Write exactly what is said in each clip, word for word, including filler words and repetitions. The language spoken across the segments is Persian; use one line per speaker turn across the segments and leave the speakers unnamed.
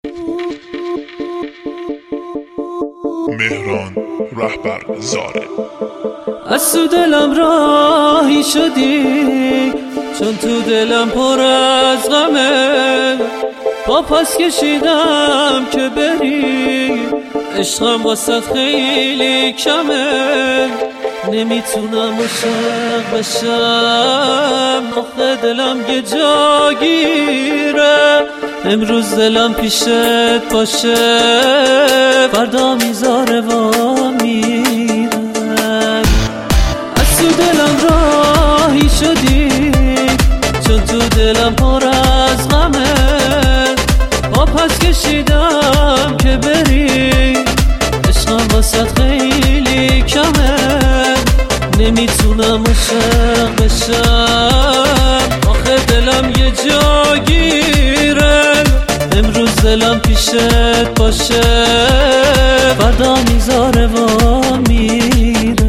مهران رهبر زاره.
از تو دلم راهی شدی، چون تو دلم پر از غمه. پا پس کشیدم که بری، عشقم واسه خیلی کمه. نمیتونم عاشق بشم، آخه دلم یه جا گیره. امروز دلم پیشت باشه، فردا میذاره و میره. از تو دلم راهی شدی، چون تو دلم پر از غمه. پا پس کشیدم که بری، عشقم واسه خیلی کمه. نمیتونم عاشق بشم، آخه دلم یه جا گیره. امروز دلم پیشت باشه، فردا میذاره و میره.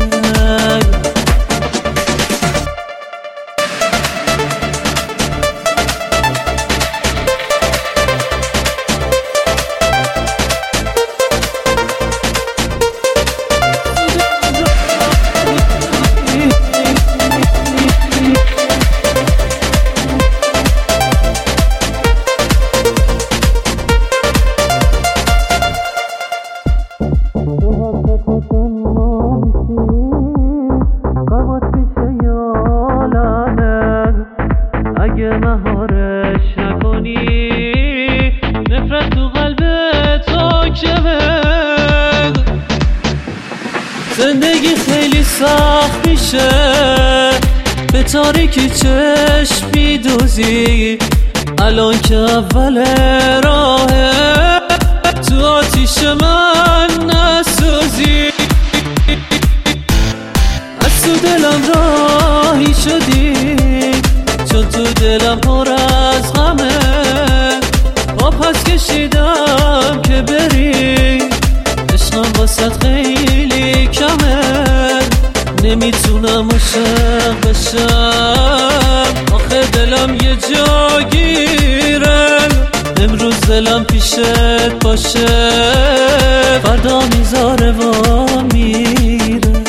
اگه مهارش نکنی، نفرت تو قلبت حاکمه. زندگی خیلی سخت میشه، به تاریکی چشم میدوزی. الان که اول راهه، تو آتیش من نسوزی. از تو دلم راهی شدی، چون تو دلم پر از غمه. پا پس کشیدم که بری، عشقم واسه خیلی کمه. نمیتونم عاشق بشم، آخه دلم یه جا گیره. امروز دلم پیشت باشه، فردا میذاره و میره.